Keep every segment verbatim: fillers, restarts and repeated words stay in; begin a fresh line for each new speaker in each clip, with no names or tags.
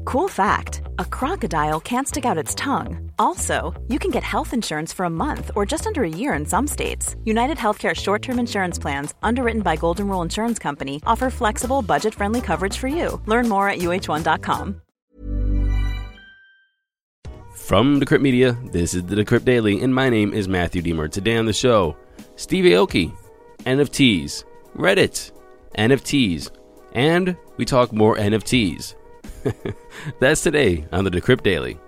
Cool fact, a crocodile can't stick out its tongue. Also, you can get health insurance for a month or just under a year in some states. United Healthcare short-term insurance plans, underwritten by Golden Rule Insurance Company, offer flexible, budget-friendly coverage for you. Learn more at U H one dot com.
From Decrypt Media, this is the Decrypt Daily, and my name is Matthew Deemer. Today on the show, Steve Aoki, N F Ts, Reddit, N F Ts, and we talk more N F Ts. That's today on the Decrypt Daily.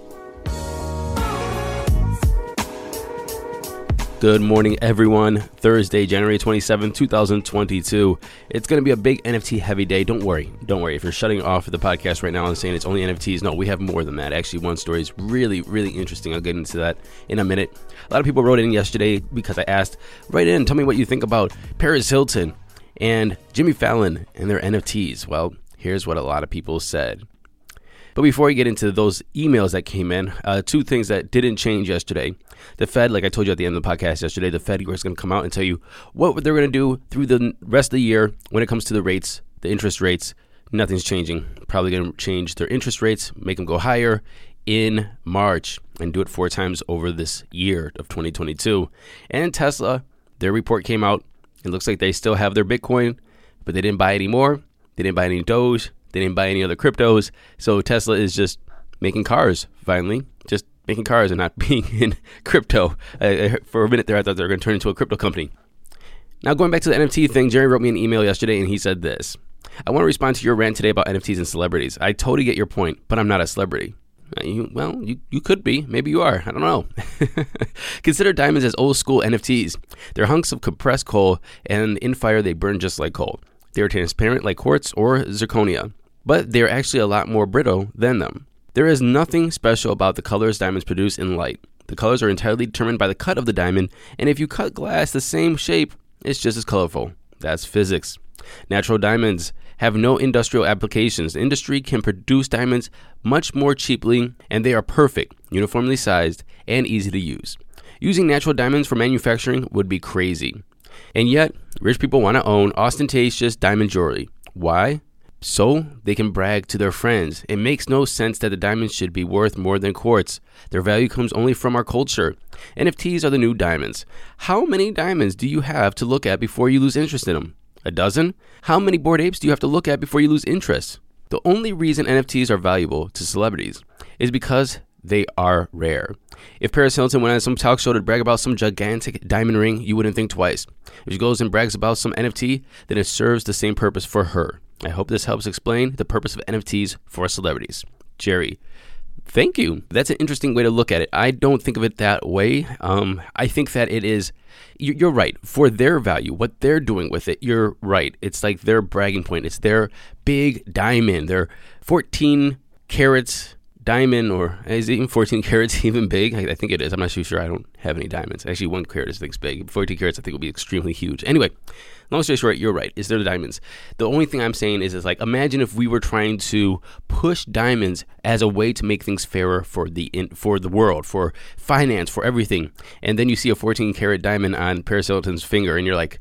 Good morning, everyone. Thursday, January twenty-seventh, twenty twenty-two. It's going to be a big N F T heavy day. Don't worry. Don't worry. If you're shutting off the podcast right now and saying it's only N F Ts, no, we have more than that. Actually, one story is really, really interesting. I'll get into that in a minute. A lot of people wrote in yesterday because I asked, write in, tell me what you think about Paris Hilton and Jimmy Fallon and their N F Ts. Well, here's what a lot of people said. But before we get into those emails that came in, uh, two things that didn't change yesterday. The Fed, like I told you at the end of the podcast yesterday, the Fed is going to come out and tell you what they're going to do through the rest of the year when it comes to the rates, the interest rates. Nothing's changing. Probably going to change their interest rates, make them go higher in March, and do it four times over this year of twenty twenty-two. And Tesla, their report came out. It looks like they still have their Bitcoin, but they didn't buy any more. They didn't buy any Doge. They didn't buy any other cryptos. So Tesla is just making cars, finally. Just making cars and not being in crypto. Uh, for a minute there, I thought they were going to turn into a crypto company. Now, going back to the N F T thing, Jerry wrote me an email yesterday, and he said this. I want to respond to your rant today about N F Ts and celebrities. I totally get your point, but I'm not a celebrity. Uh, you, well, you, you could be. Maybe you are. I don't know. Consider diamonds as old school N F Ts. They're hunks of compressed coal, and in fire, they burn just like coal. They're transparent like quartz or zirconia, but they're actually a lot more brittle than them. There is nothing special about the colors diamonds produce in light. The colors are entirely determined by the cut of the diamond, and if you cut glass the same shape, it's just as colorful. That's physics. Natural diamonds have no industrial applications. The industry can produce diamonds much more cheaply, and they are perfect, uniformly sized, and easy to use. Using natural diamonds for manufacturing would be crazy. And yet, rich people want to own ostentatious diamond jewelry. Why? So they can brag to their friends. It makes no sense that the diamonds should be worth more than quartz. Their value comes only from our culture. N F Ts are the new diamonds. How many diamonds do you have to look at before you lose interest in them? A dozen? How many Bored Apes do you have to look at before you lose interest? The only reason N F Ts are valuable to celebrities is because they are rare. If Paris Hilton went on some talk show to brag about some gigantic diamond ring, you wouldn't think twice. If she goes and brags about some N F T, then it serves the same purpose for her. I hope this helps explain the purpose of N F Ts for celebrities. Jerry, thank you. That's an interesting way to look at it. I don't think of it that way. Um, I think that it is, you're right, for their value, what they're doing with it, you're right. It's like their bragging point. It's their big diamond, their fourteen carats diamond, or is even fourteen carats even big? I, I think it is. I'm not too sure. I don't have any diamonds. Actually, one carat I think is big. fourteen carats I think will be extremely huge. Anyway, long story short, you're right. It's their diamonds. The only thing I'm saying is, is like, imagine if we were trying to push diamonds as a way to make things fairer for the in, for the world, for finance, for everything. And then you see a fourteen carat diamond on Paris Hilton's finger, and you're like,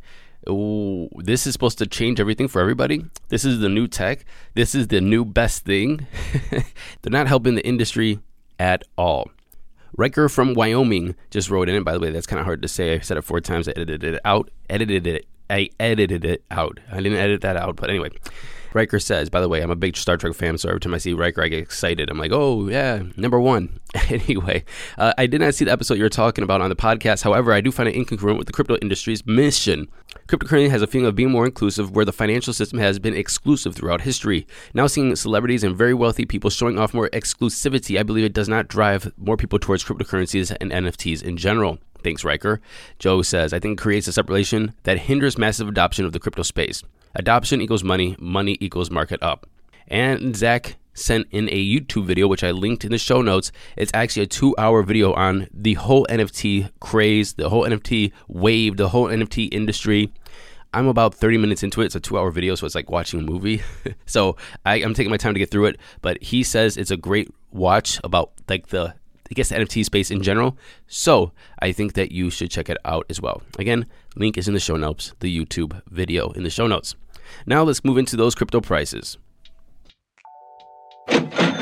oh, this is supposed to change everything for everybody? This is the new tech? This is the new best thing? They're not helping the industry at all. Riker from Wyoming just wrote in, and by the way, that's kind of hard to say. I said it four times. I edited it out. Edited it. I edited it out. I didn't edit that out, but anyway. Riker says, by the way, I'm a big Star Trek fan, so every time I see Riker, I get excited. I'm like, oh, yeah, number one. Anyway, uh, I did not see the episode you're talking about on the podcast. However, I do find it incongruent with the crypto industry's mission. Cryptocurrency has a feeling of being more inclusive, where the financial system has been exclusive throughout history. Now seeing celebrities and very wealthy people showing off more exclusivity, I believe it does not drive more people towards cryptocurrencies and N F Ts in general. Thanks, Riker. Joe says, I think it creates a separation that hinders massive adoption of the crypto space. Adoption equals money, money equals market up. And Zach sent in a YouTube video, which I linked in the show notes. It's actually a two-hour video on the whole N F T craze, the whole N F T wave, the whole N F T industry. I'm about thirty minutes into it. It's a two-hour video, so it's like watching a movie. So I, I'm taking my time to get through it. But he says it's a great watch about like the, I guess, the N F T space in general. So I think that you should check it out as well. Again, link is in the show notes, the YouTube video in the show notes. Now let's move into those crypto prices.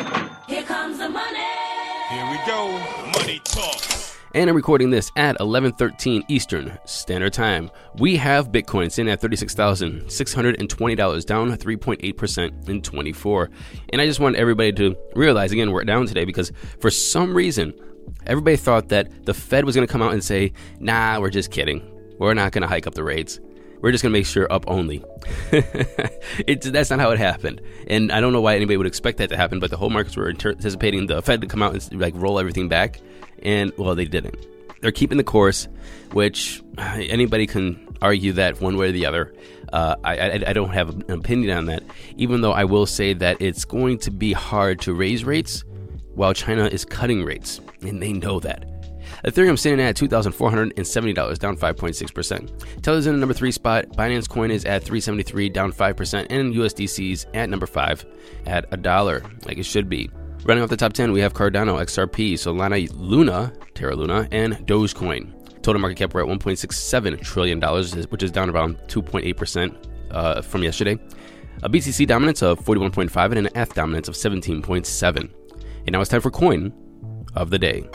Here comes the money.
Here we go. Money talk.
And I'm recording this at eleven thirteen Eastern Standard Time. We have Bitcoin sitting at thirty-six thousand six hundred twenty dollars, down three point eight percent in twenty-four. And I just want everybody to realize, again, we're down today because for some reason, everybody thought that the Fed was going to come out and say, nah, we're just kidding. We're not going to hike up the rates. We're just going to make sure up only. it's, that's not how it happened. And I don't know why anybody would expect that to happen, but the whole markets were anticipating the Fed to come out and like roll everything back. And, well, they didn't. They're keeping the course, which anybody can argue that one way or the other. Uh, I, I, I don't have an opinion on that, even though I will say that it's going to be hard to raise rates while China is cutting rates, and they know that. Ethereum sitting at two thousand four hundred seventy dollars, down five point six percent. Tether's in the number three spot. Binance Coin is at three seventy-three, down five percent. And U S D C's at number five at a dollar, like it should be. Running off the top ten, we have Cardano, X R P, Solana, Luna, Terra Luna, and Dogecoin. Total market cap, we're at one point six seven trillion dollars, which is down around two point eight percent uh, from yesterday. A B T C dominance of forty-one point five and an E T H dominance of seventeen point seven. And now it's time for Coin of the Day.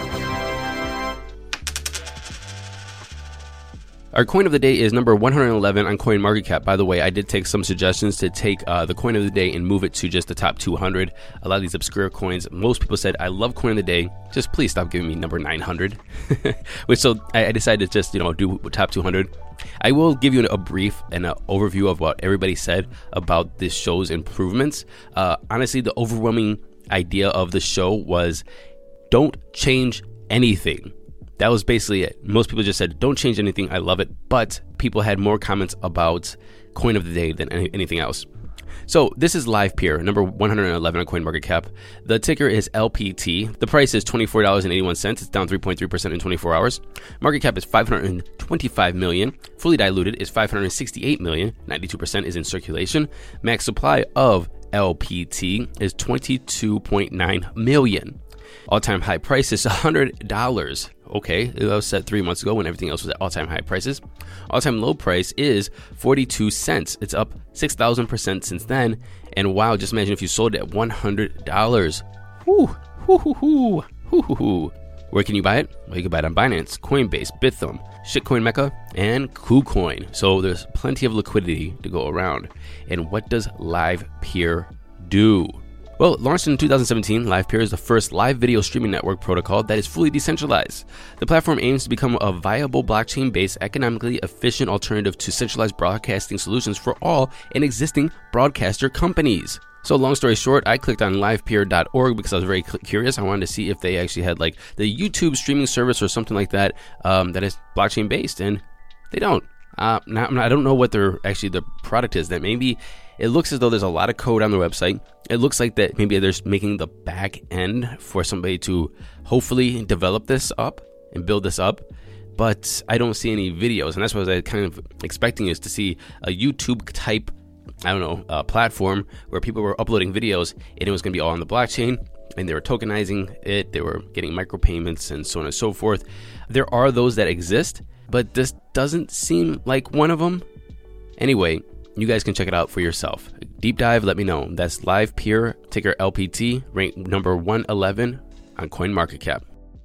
Our coin of the day is number one hundred eleven on CoinMarketCap. By the way, I did take some suggestions to take uh, the coin of the day and move it to just the top two hundred. A lot of these obscure coins, most people said, I love coin of the day. Just please stop giving me number nine hundred. Which so I, I decided to just, you know, do top two hundred. I will give you a brief and an overview of what everybody said about this show's improvements. Uh, honestly, the overwhelming idea of the show was don't change anything. That was basically it. Most people just said, don't change anything. I love it. But people had more comments about coin of the day than any, anything else. So this is LivePeer, number one hundred eleven on CoinMarketCap. The ticker is L P T. The price is twenty-four dollars and eighty-one cents. It's down three point three percent in twenty-four hours. Market cap is five hundred twenty-five million dollars. Fully diluted is five hundred sixty-eight million dollars. ninety-two percent is in circulation. Max supply of L P T is twenty-two point nine million dollars. All-time high price is one hundred dollars. Okay, it was set three months ago when everything else was at all-time high prices. All-time low price is forty-two cents. It's up six thousand percent since then. And wow, just imagine if you sold it at one hundred dollars. Whoo, whoo, whoo, whoo, whoo, whoo, whoo. Where can you buy it? Well, you can buy it on Binance, Coinbase, Bithumb, Shitcoin Mecca, and KuCoin. So there's plenty of liquidity to go around. And what does LivePeer do? Well, launched in two thousand seventeen, LivePeer is the first live video streaming network protocol that is fully decentralized. The platform aims to become a viable blockchain-based, economically efficient alternative to centralized broadcasting solutions for all and existing broadcaster companies. So long story short, I clicked on livepeer dot org because I was very curious. I wanted to see if they actually had like the YouTube streaming service or something like that um, that is blockchain-based, and they don't. Uh, not, I don't know what their actually the product is. That maybe it looks as though there's a lot of code on their website. It looks like that maybe they're making the back end for somebody to hopefully develop this up and build this up. But I don't see any videos, and that's what I was kind of expecting is to see a YouTube type, I don't know, uh, platform where people were uploading videos and it was going to be all on the blockchain. And they were tokenizing it. They were getting micropayments and so on and so forth. There are those that exist, but this doesn't seem like one of them. Anyway, you guys can check it out for yourself. Deep dive, let me know. That's LivePeer, ticker L P T, ranked number one eleven on CoinMarketCap.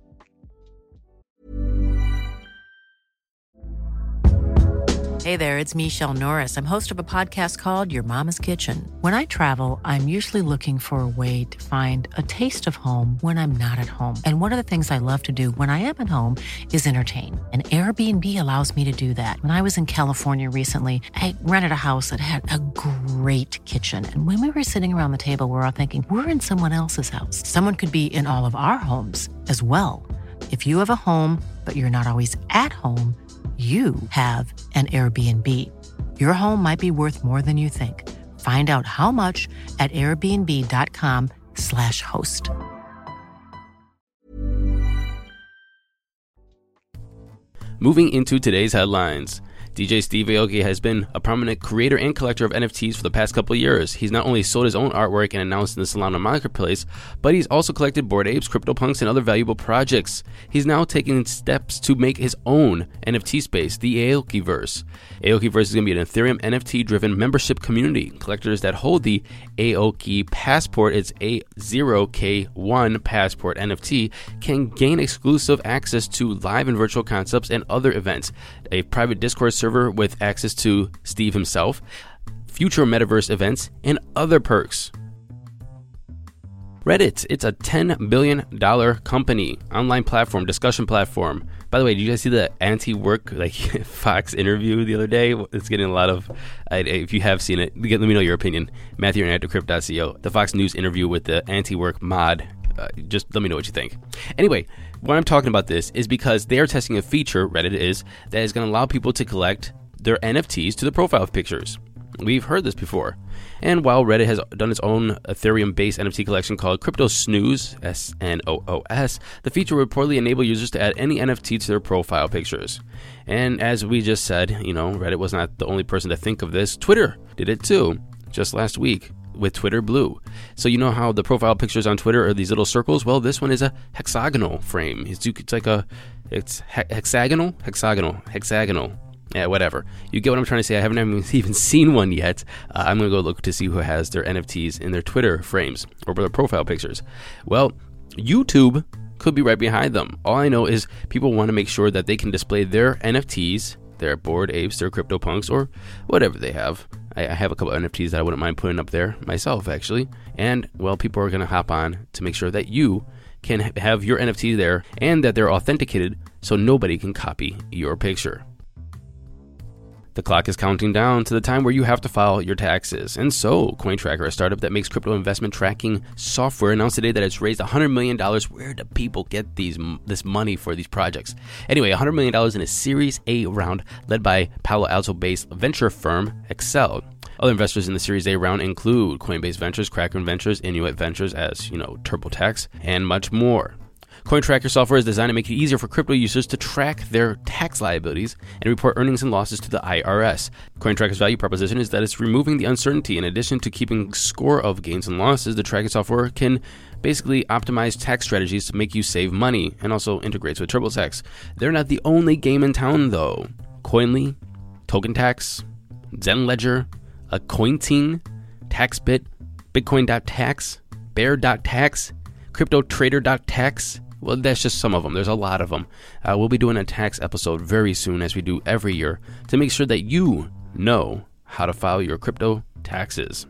Hey there, it's Michelle Norris. I'm host of a podcast called Your Mama's Kitchen. When I travel, I'm usually looking for a way to find a taste of home when I'm not at home. And one of the things I love to do when I am at home is entertain. And Airbnb allows me to do that. When I was in California recently, I rented a house that had a great kitchen. And when we were sitting around the table, we were all thinking, we're in someone else's house. Someone could be in all of our homes as well. If you have a home, but you're not always at home, you have an Airbnb. Your home might be worth more than you think. Find out how much at airbnb.com slash host.
Moving into today's headlines. D J Steve Aoki has been a prominent creator and collector of N F Ts for the past couple of years. He's not only sold his own artwork and announced in the Solana marketplace, but he's also collected Bored Apes, CryptoPunks, and other valuable projects. He's now taking steps to make his own N F T space, the Aokiverse. Aokiverse is going to be an Ethereum N F T-driven membership community. Collectors that hold the Aoki Passport, it's A zero K one Passport N F T, can gain exclusive access to live and virtual concepts and other events, a private Discord server with access to Steve himself, future metaverse events, and other perks. Reddit, it's a ten billion dollars company, online platform, discussion platform. By the way, did you guys see the anti-work like Fox interview the other day? It's getting a lot of, I, if you have seen it, let me know your opinion. Matthew at decrypt dot co, the Fox News interview with the anti-work mod. Uh, just let me know what you think. Anyway, why I'm talking about this is because they are testing a feature, Reddit is, that is going to allow people to collect their N F Ts to the profile pictures. We've heard this before. And while Reddit has done its own Ethereum-based N F T collection called Crypto Snooze, S N O O S, the feature will reportedly enable users to add any N F T to their profile pictures. And as we just said, you know, Reddit was not the only person to think of this. Twitter did it too, just last week with Twitter Blue. So you know how the profile pictures on Twitter are these little circles? Well, this one is a hexagonal frame. It's, it's like a, it's he- hexagonal, hexagonal, hexagonal. Yeah, whatever. You get what I'm trying to say. I haven't even seen one yet. Uh, I'm going to go look to see who has their N F Ts in their Twitter frames or their profile pictures. Well, YouTube could be right behind them. All I know is people want to make sure that they can display their N F Ts, their Bored Apes, their CryptoPunks, or whatever they have. I, I have a couple of N F Ts that I wouldn't mind putting up there myself, actually. And, well, people are going to hop on to make sure that you can ha- have your N F T there and that they're authenticated so nobody can copy your picture. The clock is counting down to the time where you have to file your taxes. And so, CoinTracker, a startup that makes crypto investment tracking software, announced today that it's raised one hundred million dollars. Where do people get these this money for these projects? Anyway, one hundred million dollars in a Series A round led by Palo Alto-based venture firm Accel. Other investors in the Series A round include Coinbase Ventures, Kraken Ventures, Inuit Ventures, as you know, TurboTax, and much more. CoinTracker software is designed to make it easier for crypto users to track their tax liabilities and report earnings and losses to the I R S. CoinTracker's value proposition is that it's removing the uncertainty. In addition to keeping score of gains and losses, the tracking software can basically optimize tax strategies to make you save money and also integrates with TurboTax. They're not the only game in town, though. Coinly, TokenTax, ZenLedger, Acointing, TaxBit, Bitcoin.tax, Bear.tax, CryptoTrader.tax. Well, that's just some of them. There's a lot of them. Uh, we'll be doing a tax episode very soon, as we do every year, to make sure that you know how to file your crypto taxes.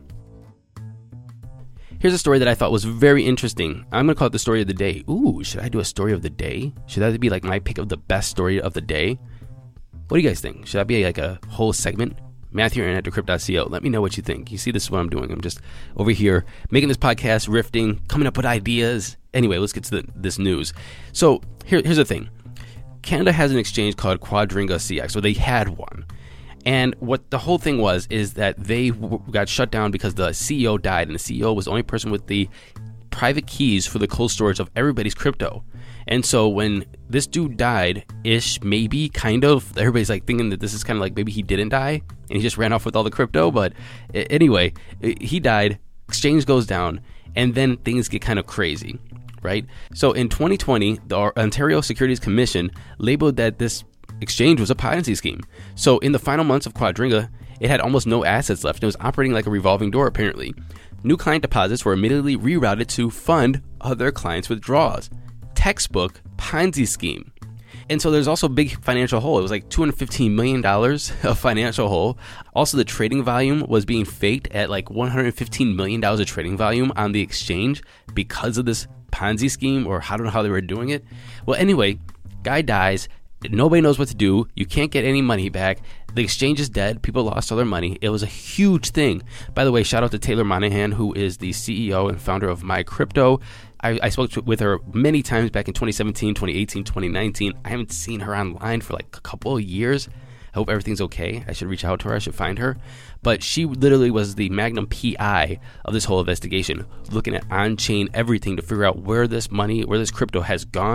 Here's a story that I thought was very interesting. I'm going to call it the story of the day. Ooh, should I do a story of the day? Should that be like my pick of the best story of the day? What do you guys think? Should that be like a whole segment? Matthew at decrypt dot co. Let me know what you think. You see, this is what I'm doing. I'm just over here making this podcast, riffing, coming up with ideas. Anyway, let's get to the, this news. So here, here's the thing. Canada has an exchange called Quadringa C X, or they had one. And what the whole thing was is that they w- got shut down because the C E O died, and the C E O was the only person with the private keys for the cold storage of everybody's crypto. And so when this dude died-ish, maybe, kind of, everybody's like thinking that this is kind of like maybe he didn't die and he just ran off with all the crypto. But anyway, he died, exchange goes down, and then things get kind of crazy, right? So in twenty twenty, the Ontario Securities Commission labeled that this exchange was a Ponzi scheme. So in the final months of Quadringa, it had almost no assets left. It was operating like a revolving door, apparently. New client deposits were immediately rerouted to fund other clients' withdrawals. Textbook Ponzi scheme. And so there's also a big financial hole. It was like two hundred fifteen million dollars of financial hole. Also, the trading volume was being faked at like one hundred fifteen million dollars of trading volume on the exchange because of this Ponzi scheme, or I don't know how they were doing it. Well, anyway, guy dies. Nobody knows what to do. You can't get any money back. The exchange is dead. People lost all their money. It was a huge thing. By the way, shout out to Taylor Monahan, who is the C E O and founder of MyCrypto. I, I spoke to, with her many times back in twenty seventeen, twenty eighteen, twenty nineteen. I haven't seen her online for like a couple of years. I hope everything's okay. I should reach out to her. I should find her. But she literally was the magnum P I of this whole investigation, looking at on-chain everything to figure out where this money, where this crypto has gone.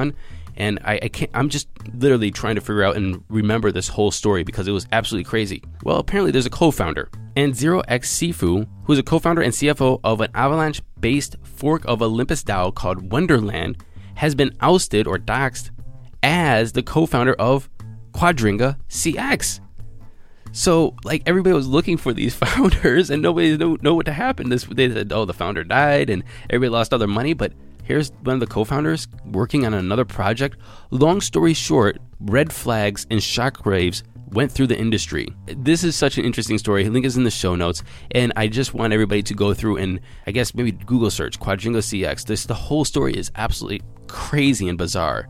And I, I can't, I'm just literally trying to figure out and remember this whole story because it was absolutely crazy. Well, apparently there's a co-founder, and Zero X Sifu, who's a co-founder and C F O of an Avalanche-based fork of Olympus DAO called Wonderland, has been ousted or doxxed as the co-founder of Quadringa C X. So, like, everybody was looking for these founders, and nobody knew, knew what to happen. This, they said, oh, the founder died, and everybody lost all their money, but here's one of the co-founders working on another project. Long story short, red flags and shockwaves went through the industry. This is such an interesting story. Link is in the show notes, and I just want everybody to go through and, I guess, maybe Google search Quadringa C X. This, the whole story is absolutely crazy and bizarre.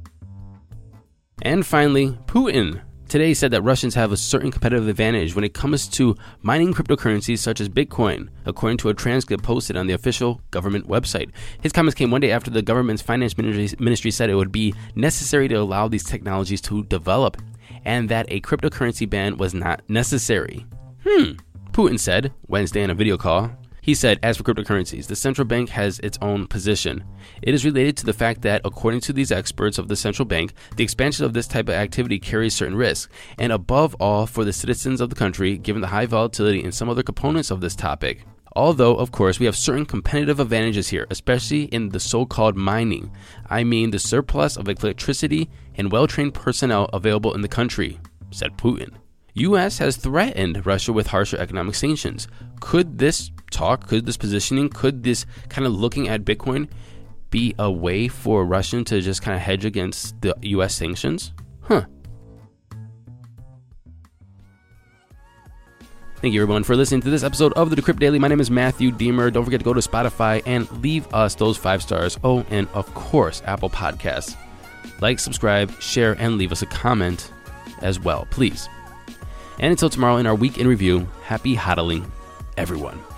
And finally, Putin today said that Russians have a certain competitive advantage when it comes to mining cryptocurrencies such as Bitcoin, according to a transcript posted on the official government website. His comments came one day after the government's finance ministry said it would be necessary to allow these technologies to develop, and that a cryptocurrency ban was not necessary. Hmm, Putin said Wednesday in a video call. He said, as for cryptocurrencies, the central bank has its own position. It is related to the fact that, according to these experts of the central bank, the expansion of this type of activity carries certain risks, and above all for the citizens of the country, given the high volatility in some other components of this topic. Although, of course, we have certain competitive advantages here, especially in the so-called mining. I mean the surplus of electricity and well-trained personnel available in the country, said Putin. U S has threatened Russia with harsher economic sanctions. Could this talk, could this positioning, could this kind of looking at Bitcoin be a way for Russia to just kind of hedge against the U S sanctions? Huh. Thank you, everyone, for listening to this episode of the Decrypt Daily. My name is Matthew Deemer. Don't forget to go to Spotify and leave us those five stars. Oh, and of course, Apple Podcasts. Like, subscribe, share, and leave us a comment as well, please. And until tomorrow in our week in review, happy hodling, everyone.